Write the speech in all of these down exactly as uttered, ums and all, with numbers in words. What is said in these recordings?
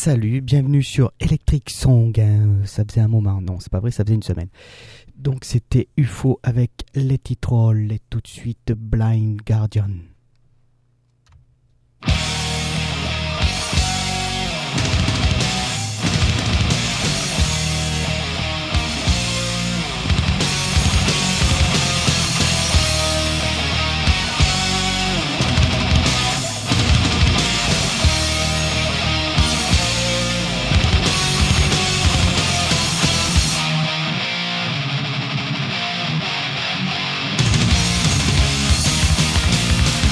Salut, bienvenue sur Electric Song. Hein, ça faisait un moment, non, c'est pas vrai, ça faisait une semaine. Donc c'était U F O avec Let It Roll et tout de suite Blind Guardian. We'll be right back.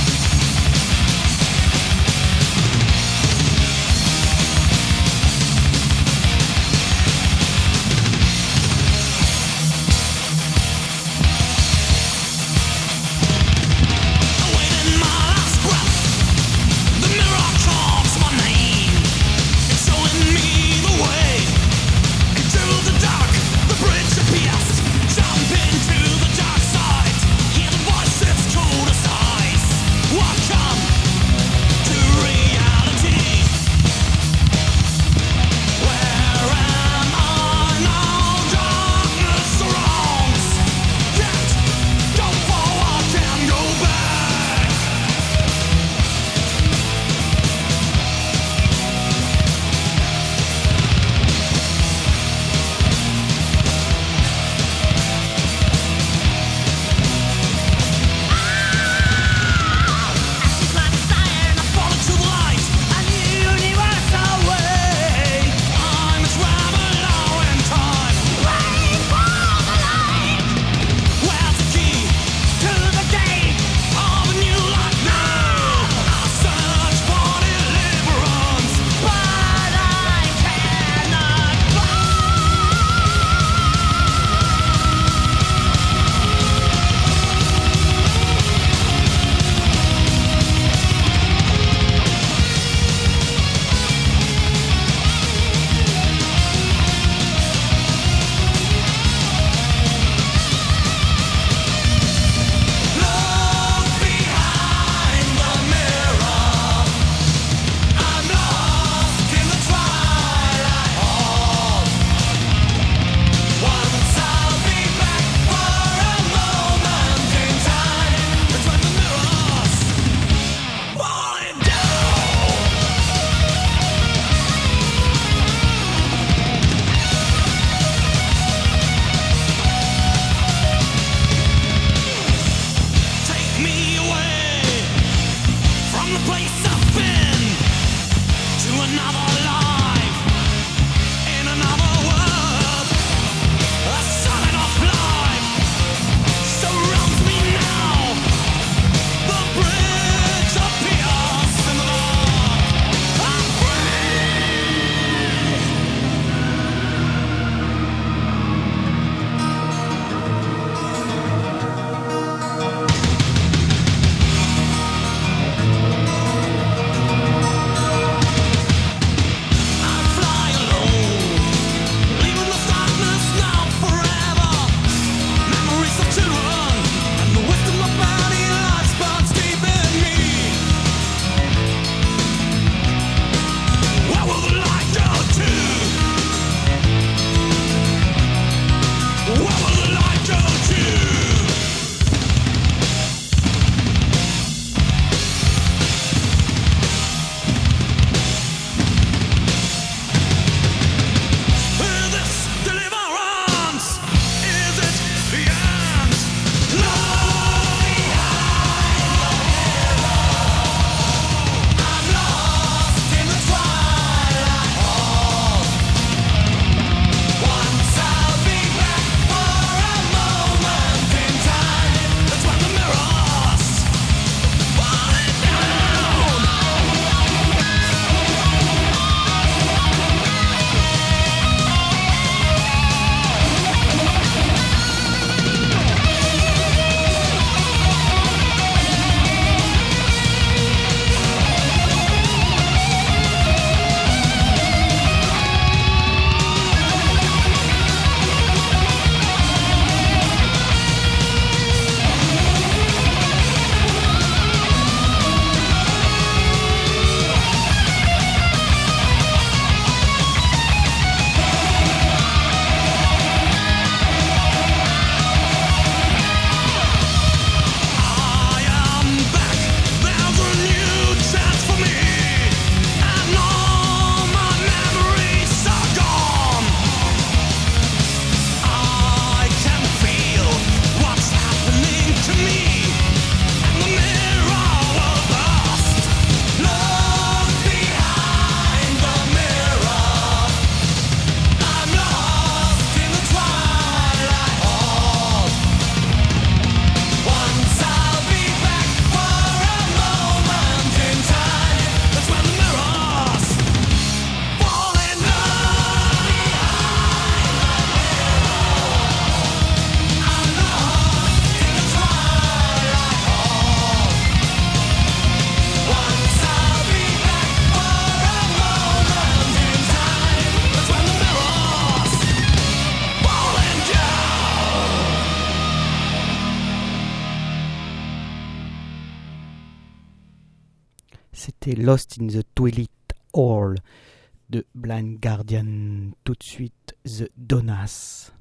c'était Lost in the Toilet Hall de Blind Guardian. Tout de suite, The Donnas.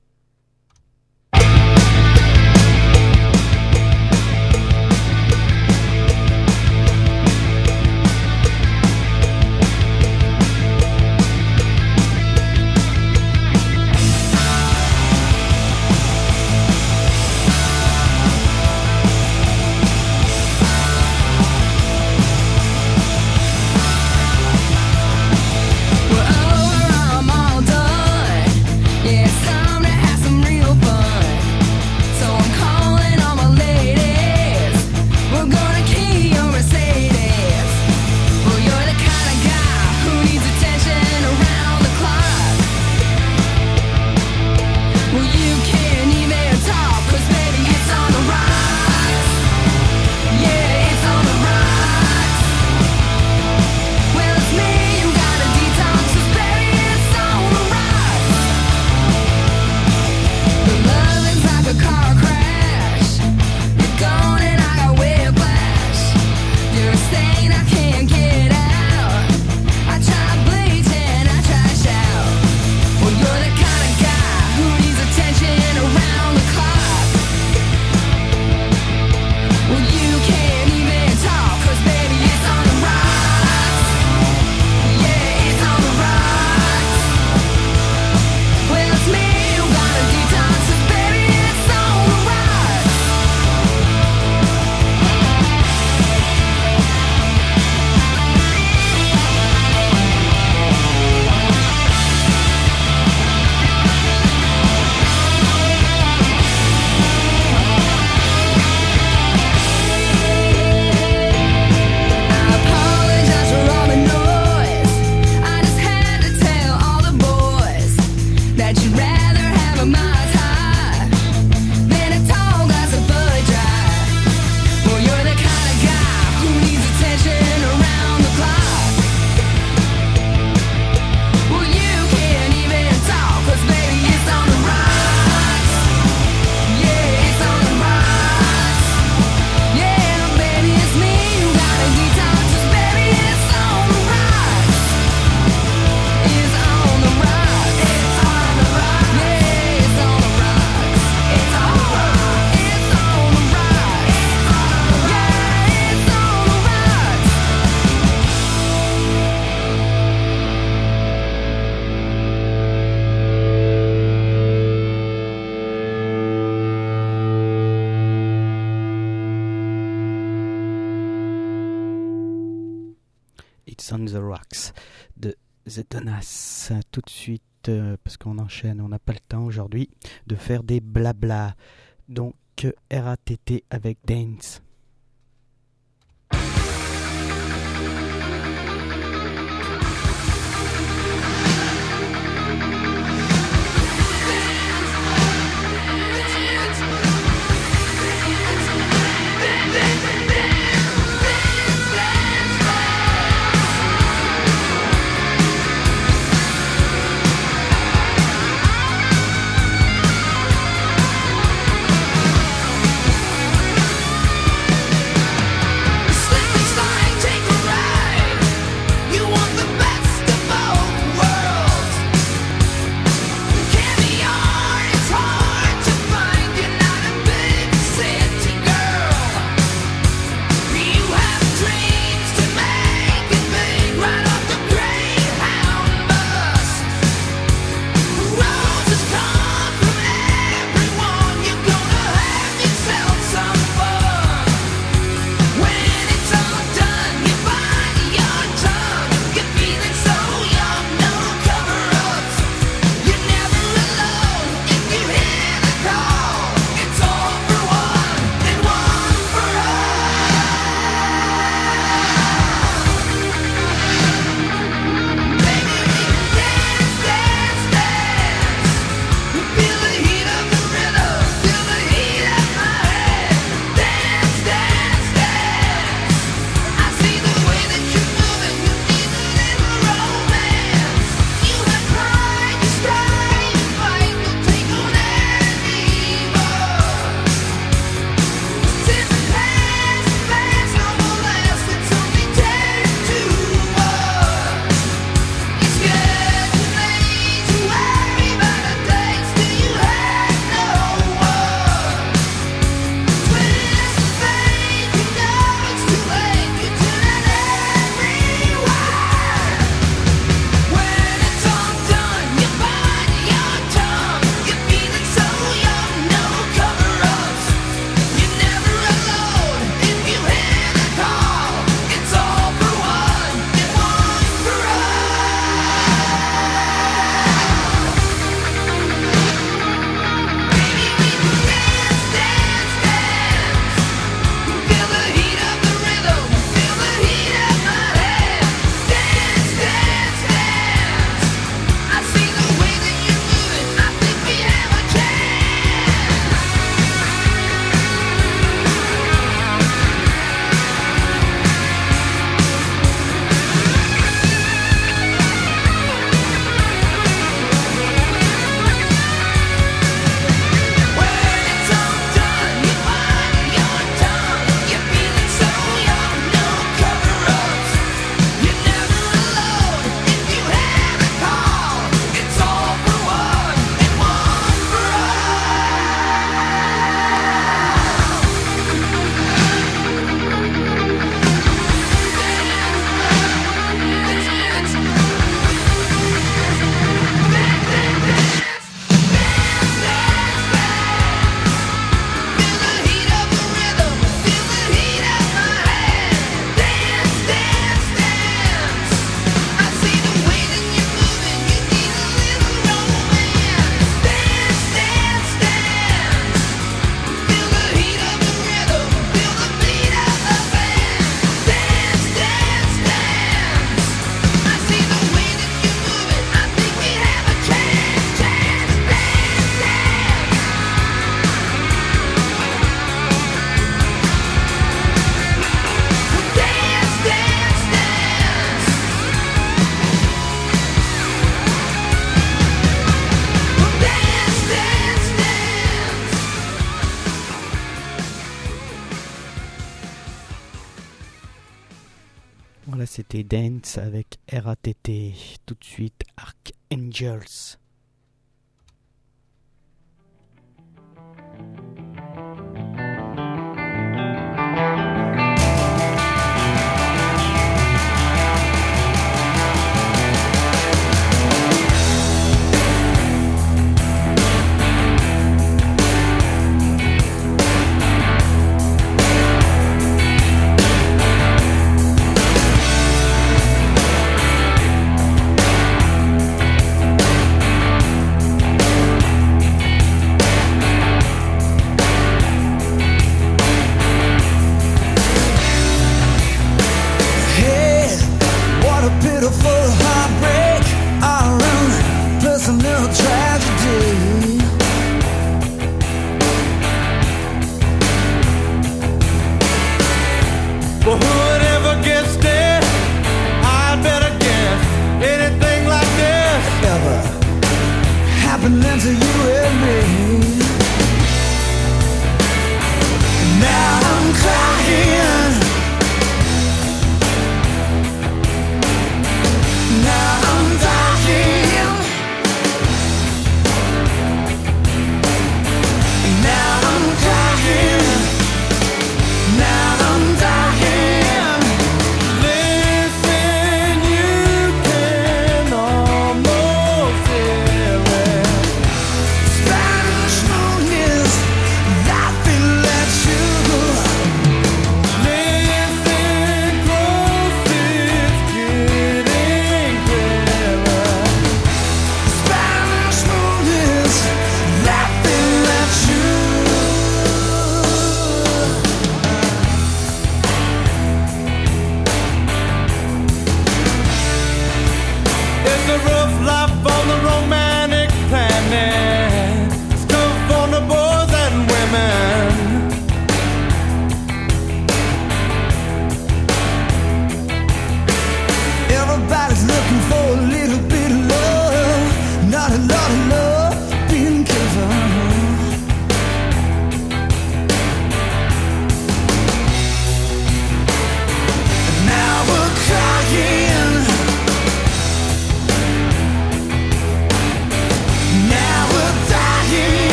On the Rocks de The Donnas. Tout de suite, euh, parce qu'on enchaîne, on n'a pas le temps aujourd'hui de faire des blabla. Donc, R A T T avec Dance. We'll be right back. c'était Dance avec R A T T. Tout de suite, Archangels. Thank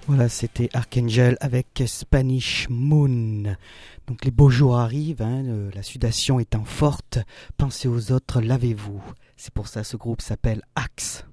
Voilà, c'était Archangel avec Spanish Moon. Donc les beaux jours arrivent, hein, euh, la sudation étant forte, pensez aux autres, lavez-vous. C'est pour ça que ce groupe s'appelle Axe.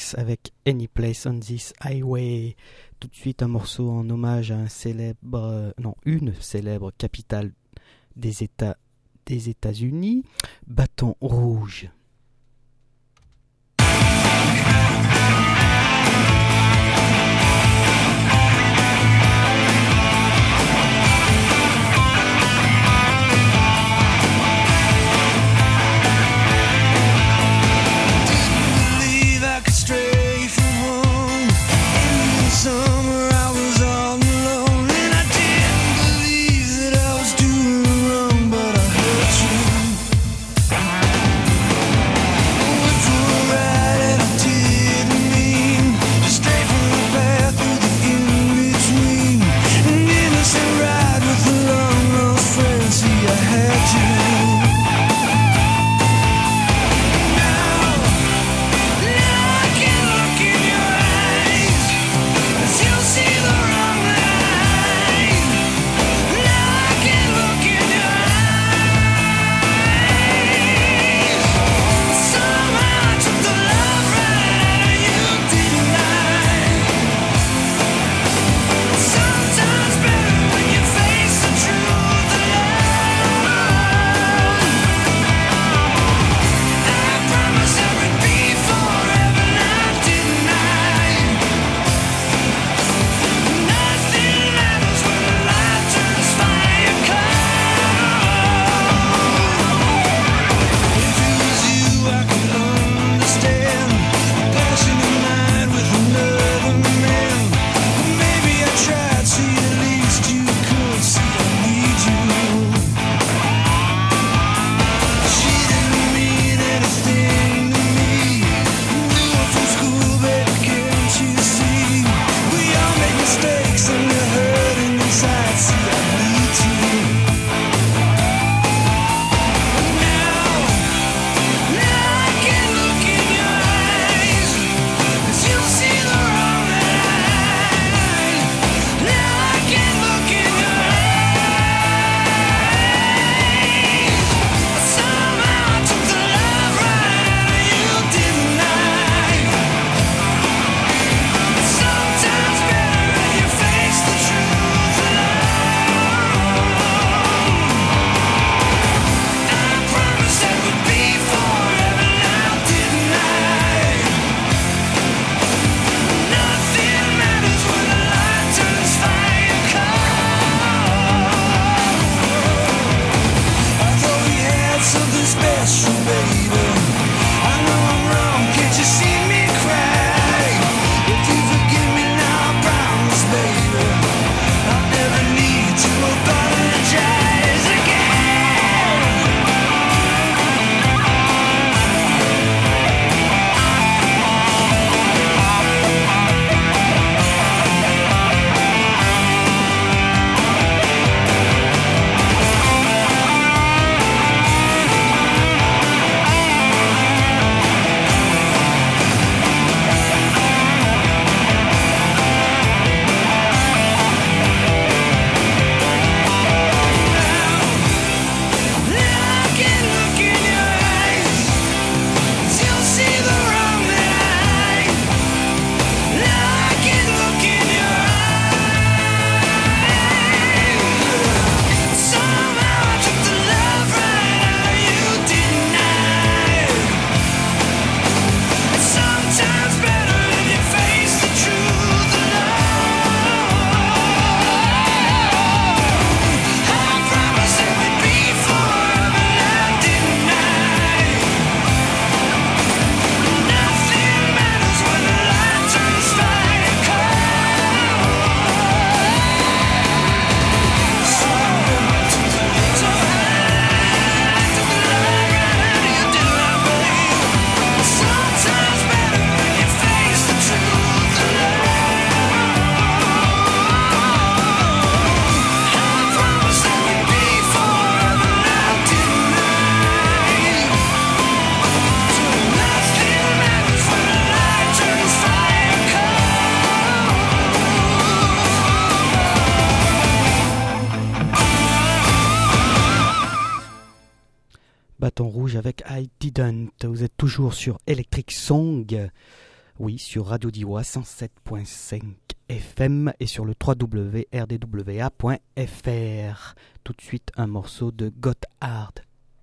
X avec Any Place on This Highway. Tout de suite un morceau en hommage à un célèbre, euh, non, une célèbre capitale des États des États-Unis, Bâton Rouge. Stray from home in the summer. I was all alone, and I didn't believe that I was doing wrong, but I hurt you. I went for a ride and I didn't mean to stray from the path through the in-between. An innocent ride with a long lost friend. See, I had to. Bâton Rouge avec I Didn't. Vous êtes toujours sur Electric Song. Oui, sur Radio Diois cent sept virgule cinq F M et sur le w w w point r d w a point f r. Tout de suite, un morceau de Gotthard.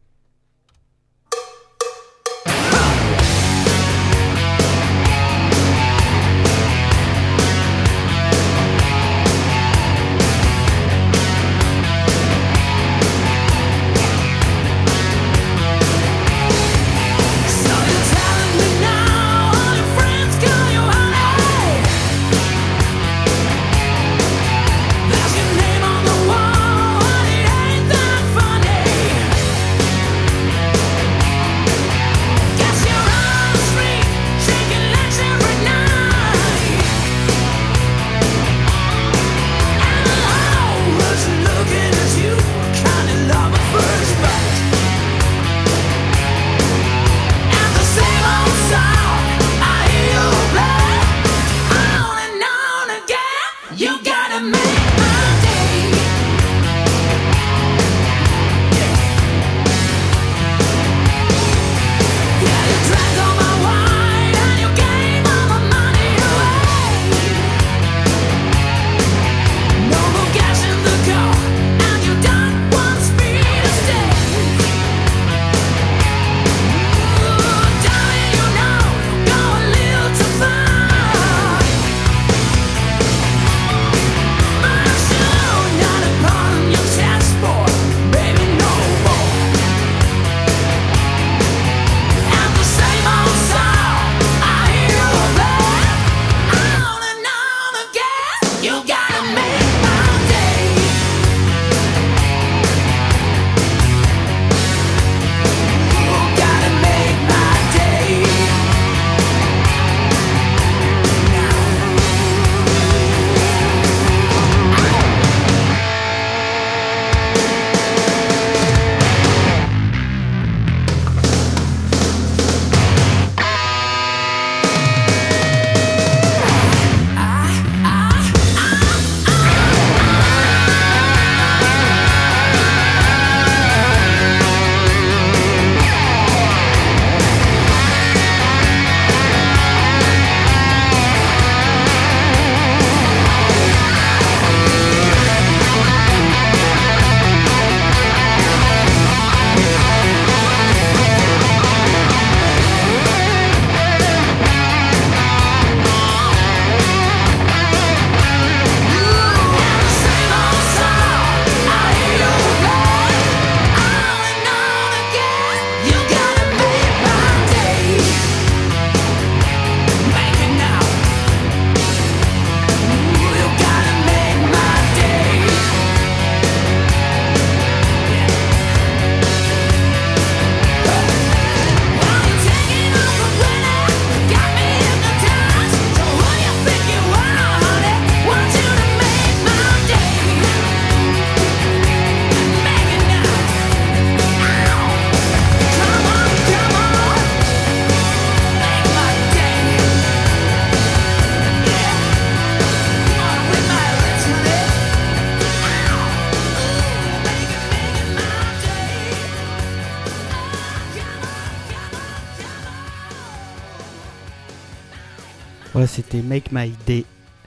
Voilà, c'était Make My Day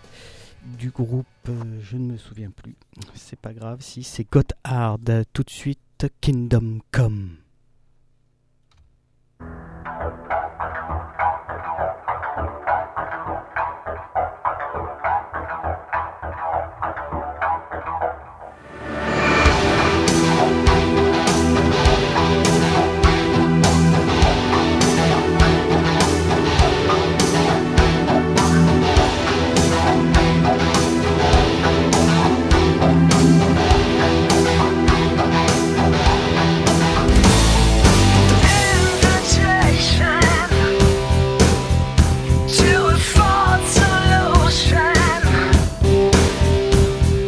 du groupe, euh, je ne me souviens plus. C'est pas grave, si c'est Gotthard. Tout de suite, Kingdom Come. To a false solution.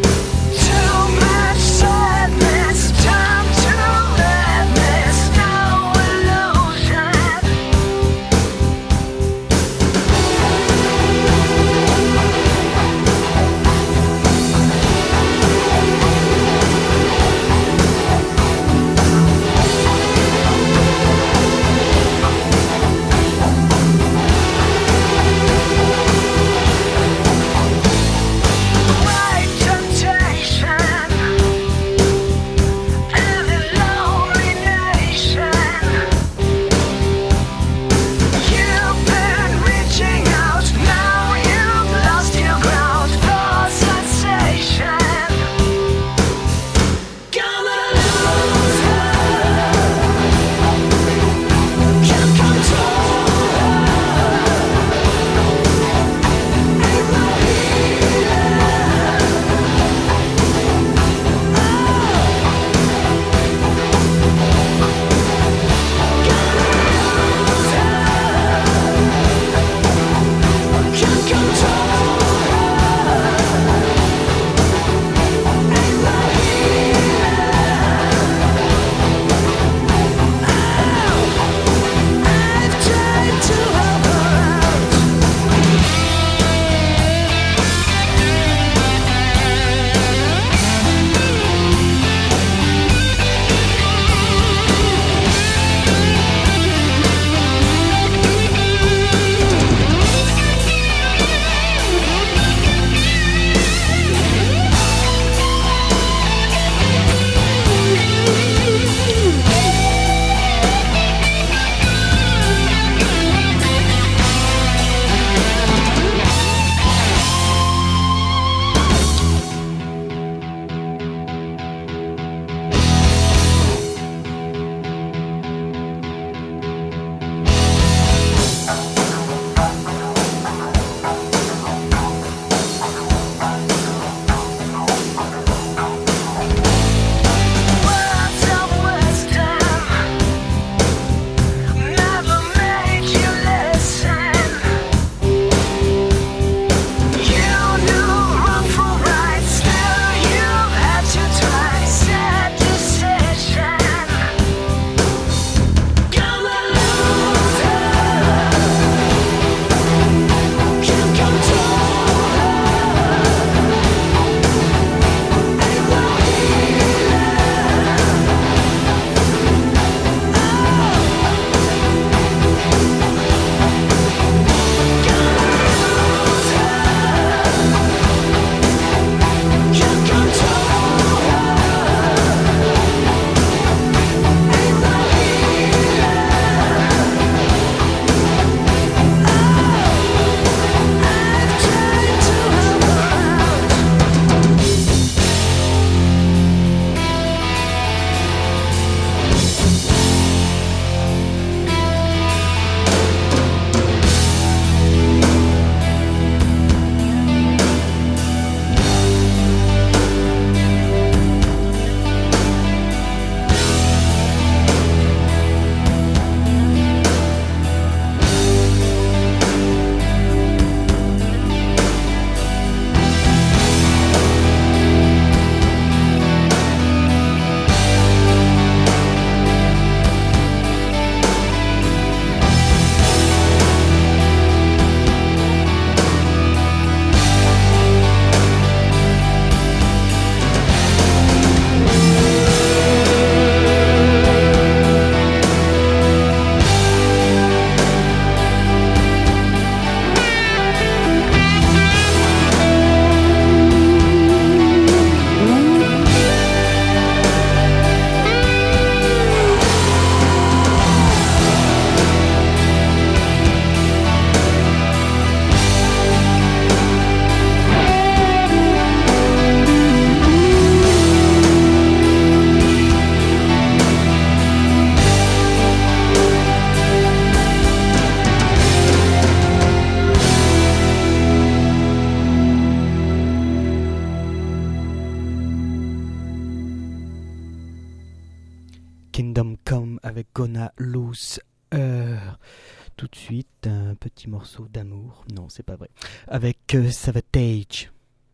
Kingdom Come avec Gonna Lose Her. Tout de suite, un petit morceau d'amour. Non, c'est pas vrai. Avec euh, Savatage.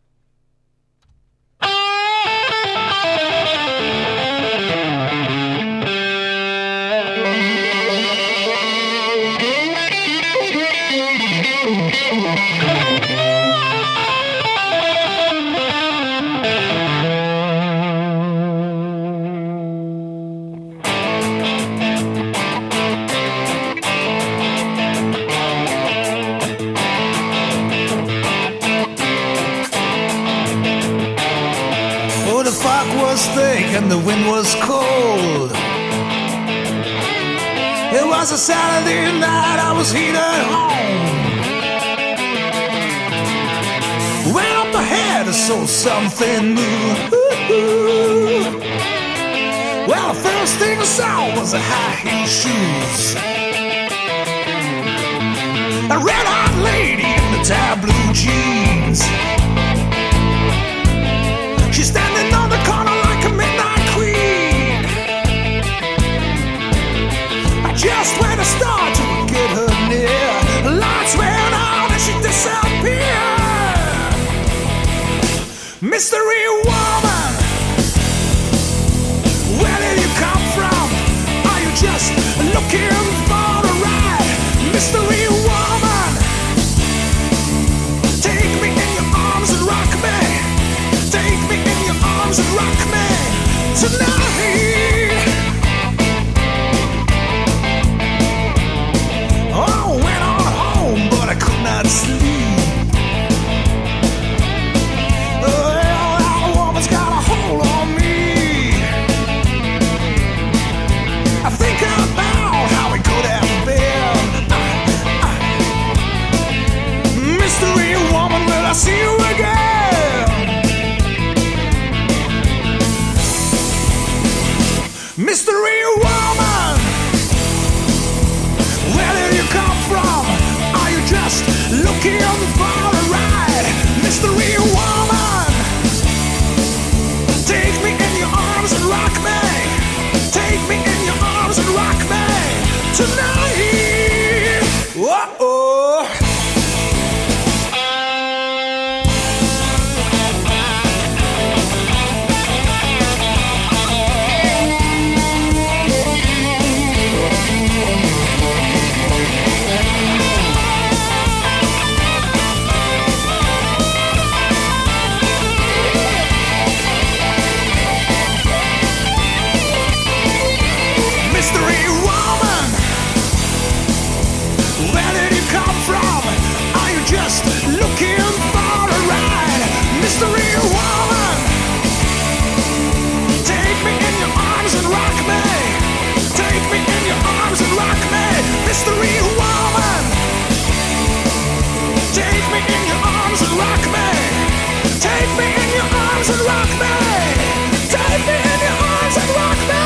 Thick and the wind was cold. It was a Saturday night, I was here at home. Went up ahead, I saw something new. Well, the first thing I saw was the high heel shoes. A red-hot lady in the tie blue jeans. She's standing on the corner like a midnight queen. I just went to start to get her near. The lights went on and she disappeared. Mystery woman, where did you come from? Are you just looking for a ride? Mystery woman, take me in your arms and rock me. Take me in your arms and rock me tonight. Oh, went on home, but I could not sleep. Oh, that woman's got a hold on me. I think about how we could have been. Mystery woman, will I see you again? Mystery woman, where did you come from? Are you just looking for a ride? Mystery woman, take me in your arms and rock me. Take me in your arms and rock me tonight. Uh-oh. Mystery woman, where did you come from? Are you just looking for a ride? Mystery woman, take me in your arms and rock me. Take me in your arms and rock me. Mystery woman, take me in your arms and rock me. Take me in your arms and rock me. Take me in your arms and rock me.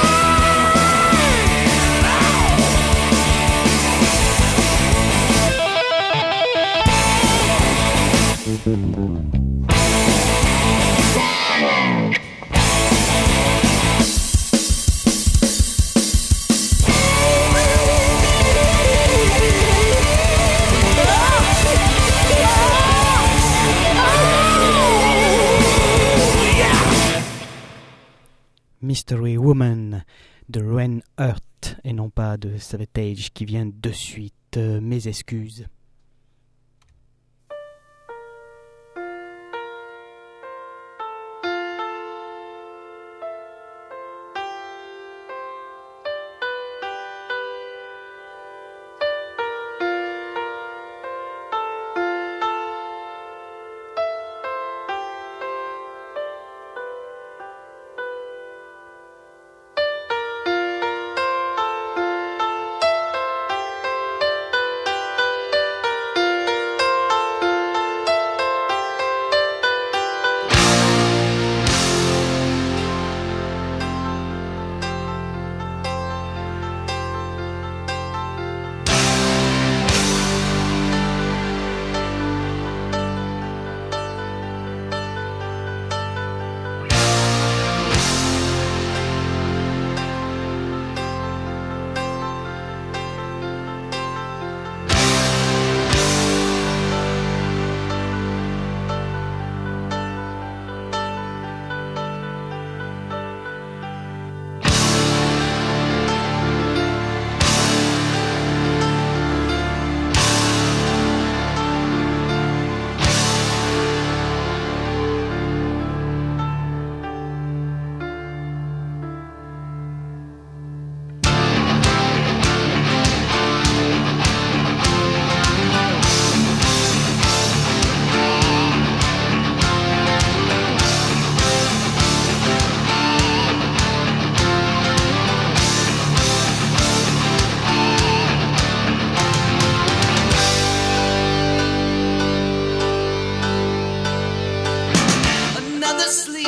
Mystery Woman de Ren Hurt et non pas de Savatage qui vient de suite. Euh, mes excuses.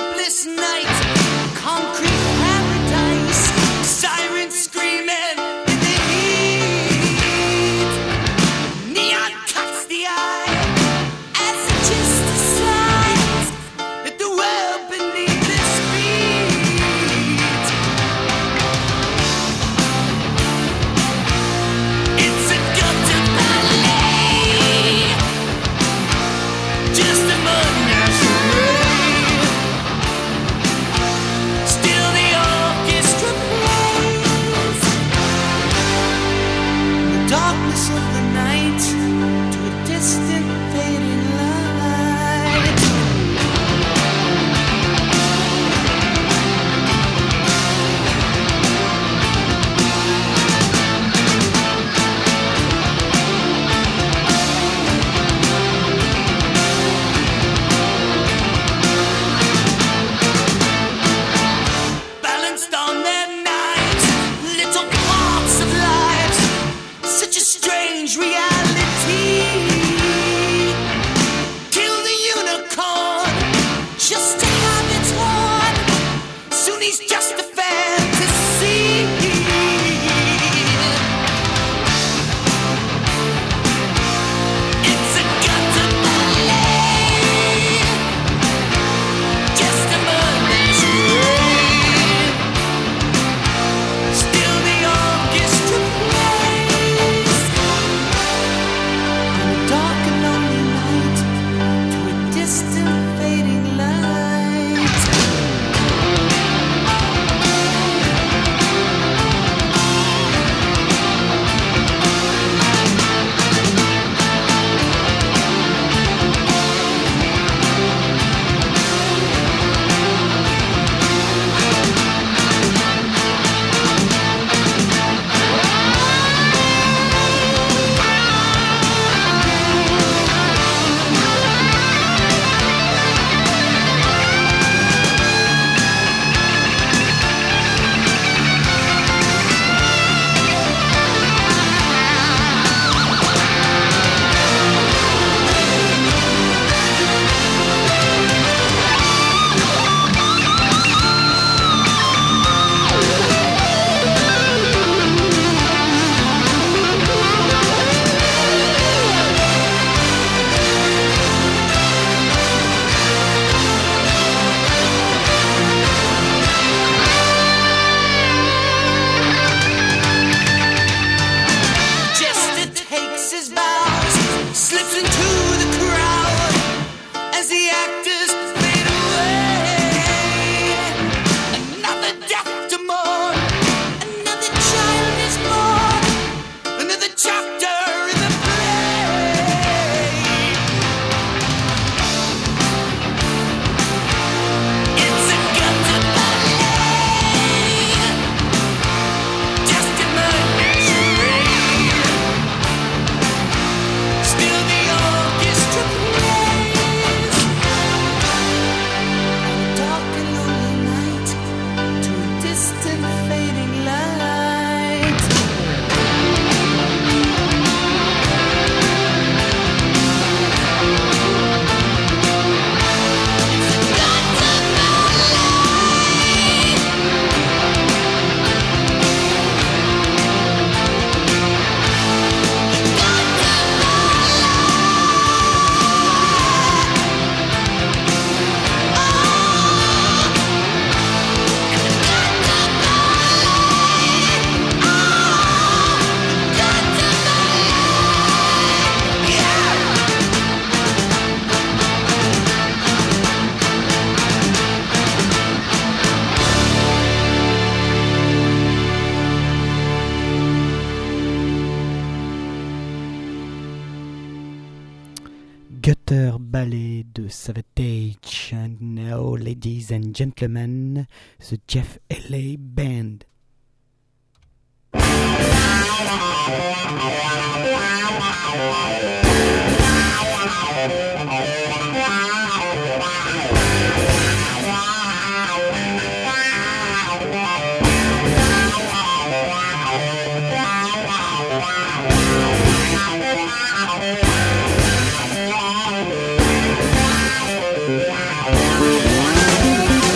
sleepless night, concrete paradise, sirens screaming in the heat. Neon cuts the eye as it just decides that the world beneath its feet. It's a gutter ballet, just a menagerie. Still the orchestra plays in the darkness of the night to a distant fading light. Balanced on their knives, little parts of lives, such a strange reality. Kill the unicorn, just to have its horn. Soon he's just a fantasy. It's a gutter ballet, just a menagerie. Still the orchestra plays on a dark and lonely night to a distant fading light. Jester takes his bows, slips into the crowd as the actors fade away. Another death to mourn, another child is born, another chapter in the play. It's a gutter ballet, just a menagerie. Still the orchestra plays on a dark and lonely night to a distant fading light. It's a gutter ballet, Gutter Ballet de Savatage. And now, ladies and gentlemen, the Jeff L A Band. Thank you.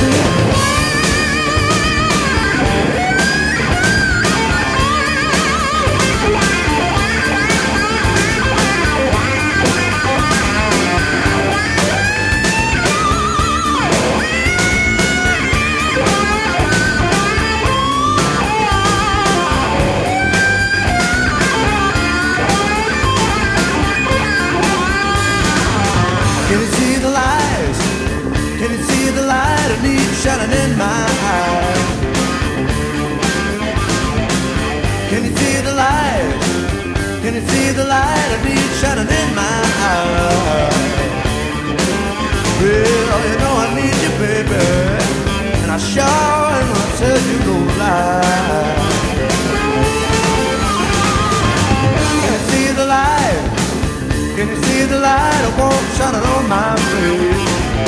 light I need shining in my eyes? Can you see the light? Can you see the light I need shining in my eyes? Well, you know I need you, baby, and I sure am gonna tell you no lie. Can you see the light? Can you see the light I want shining on my face?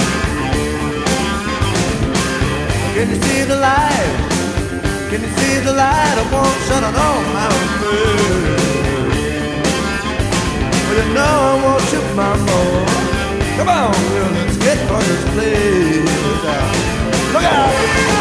Can you see the light? Can you see the light I want shining on my face? Well, you know I want you, mama. Come on, girl, let's get for this place. Look out!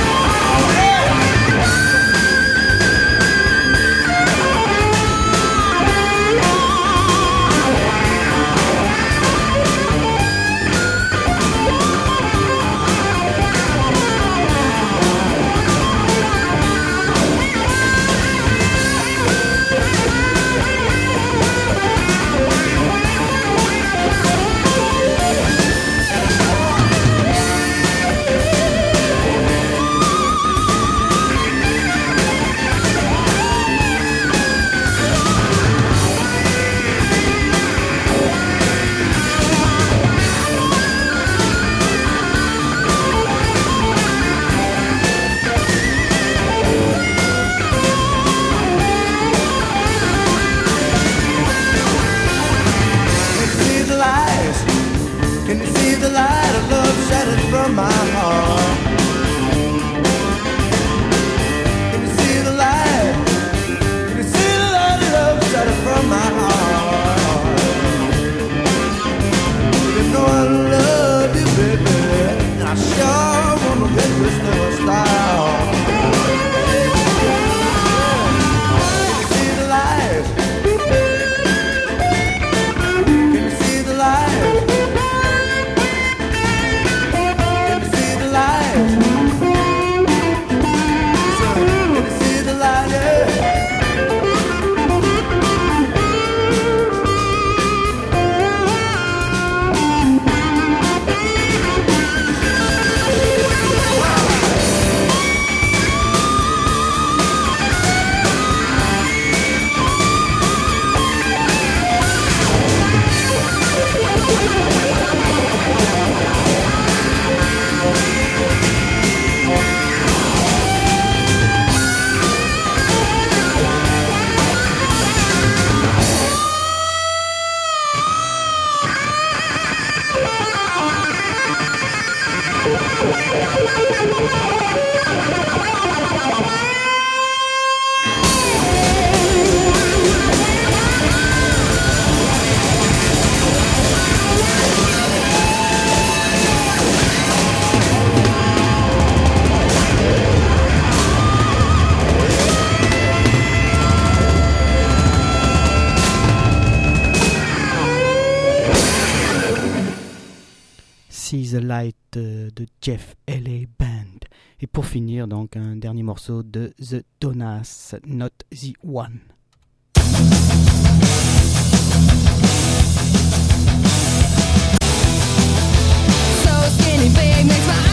Can you see the light of love shining from my heart? Can you see the light? Can you see the light of love shining from my heart? You know I love you, baby, and I sure wanna let this never stop. Can you see the light? Can you see the light? See the Light de Jeff L A Band. Et pour finir, donc, un dernier morceau de The Donnas, Not the One. So skinny big makes my